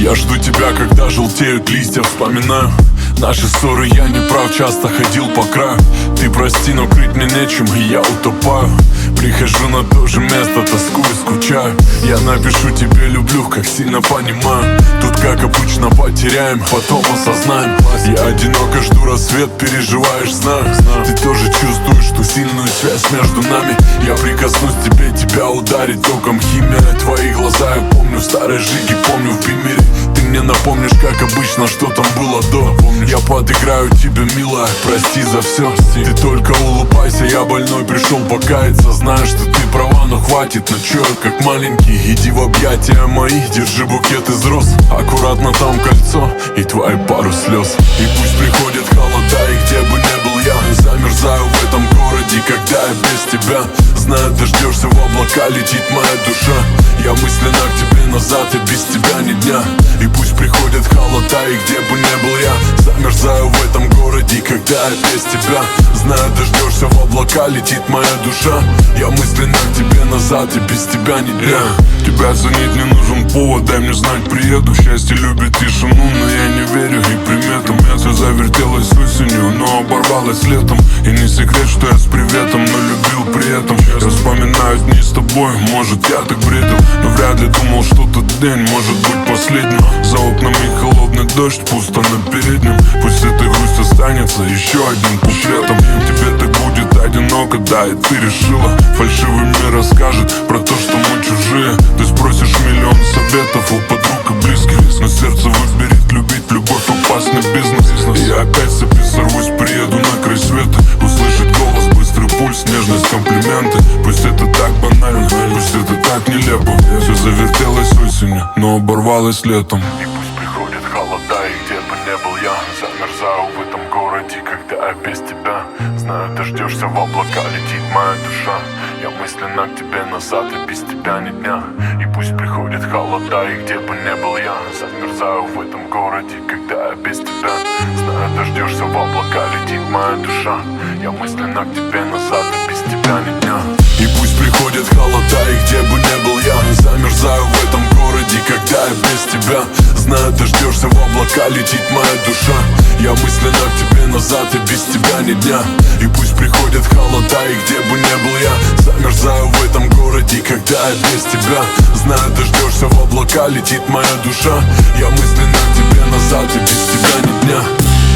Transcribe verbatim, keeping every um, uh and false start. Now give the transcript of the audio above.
Я жду тебя, когда желтеют листья, вспоминаю наши ссоры, я не прав, часто ходил по краю. Ты прости, но крыть мне нечем, и я утопаю. Прихожу на то же место, тоскую, скучаю. Я напишу тебе люблю, как сильно понимаю. Тут как обычно потеряем, потом осознаем. Я одиноко жду рассвет, переживаешь, знаю. Ты тоже чувствуешь ту сильную связь между нами. Я прикоснусь к тебе, тебя ударит током химия. Твои глаза я помню, старые жиги помню в Бимере. Ты мне напомнишь, как обычно, что там было до. Я подыграю тебе, милая, прости за все. Ты только улыбайся, я больной пришел покаяться. Знаю, что ты права, но хватит, ну чё, как маленький. Иди в объятия мои, держи букет из роз. Аккуратно там кольцо и твои пару слез. И пусть приходят холода, и где бы не был я, замерзаю в этом городе, когда я без тебя. Знаю, дождешься, в облака летит моя душа. Я мысленно к тебе назад, и без тебя ни дня. И пусть приходят холода, и где бы не был я, замерзаю в этом городе, когда я без тебя. Знаю, дождешься, в облака летит моя душа. Я мысленно к тебе назад, и без тебя ни дня. Тебя ценить не нужен повод, дай мне знать, приеду. Счастье любит тишину, но я не верю и приметам. Это завертелось осенью, но оборвалось летом. И не секрет, что я с приветом, но любил при этом. Я вспоминаю дни с тобой, может я так бредил, но вряд ли думал, что тот день может быть последним. За окнами холодный дождь, пусто на переднем. Пусть эта грусть останется еще одним куплетом. Тебе так будет одиноко, да, и ты решила. Фальшивый мир расскажет про то, что мы чужие. Ты спросишь миллион советов у подруг и близких, но сердце выберет любить, любовь опасный бизнес. И я опять с цепи сорвусь, приеду на край света. Услышать голос, быстрый пульс, нежность, комплименты. Пусть это так банально, пусть это так нелепо. Все завертелось осенью, но оборвалось летом. И пусть приходят холода, и где бы не был я, замерзаю в этом городе, когда я без тебя. Знаю, дождешься, в облака летит моя душа. Я мысленно к тебе назад, и без тебя ни дня. И пусть приходят холода, и где бы не был я, замерзаю в этом городе, когда я без тебя. Знаю, дождешься, в облака летит моя душа. Я мысленно к тебе назад, и без тебя ни дня. И пусть приходят холода, и где бы не был я, замерзаю в этом городе, когда я без тебя. Знаю, дождешься, в облака летит моя душа. Я мысленно к тебе назад, и без тебя ни дня. И пусть приходят холода, и где бы не был я, замерзаю в этом городе, когда я без тебя. Знаю, дождешься, в облака летит моя душа. Я мысленно к тебе назад, и без тебя ни дня.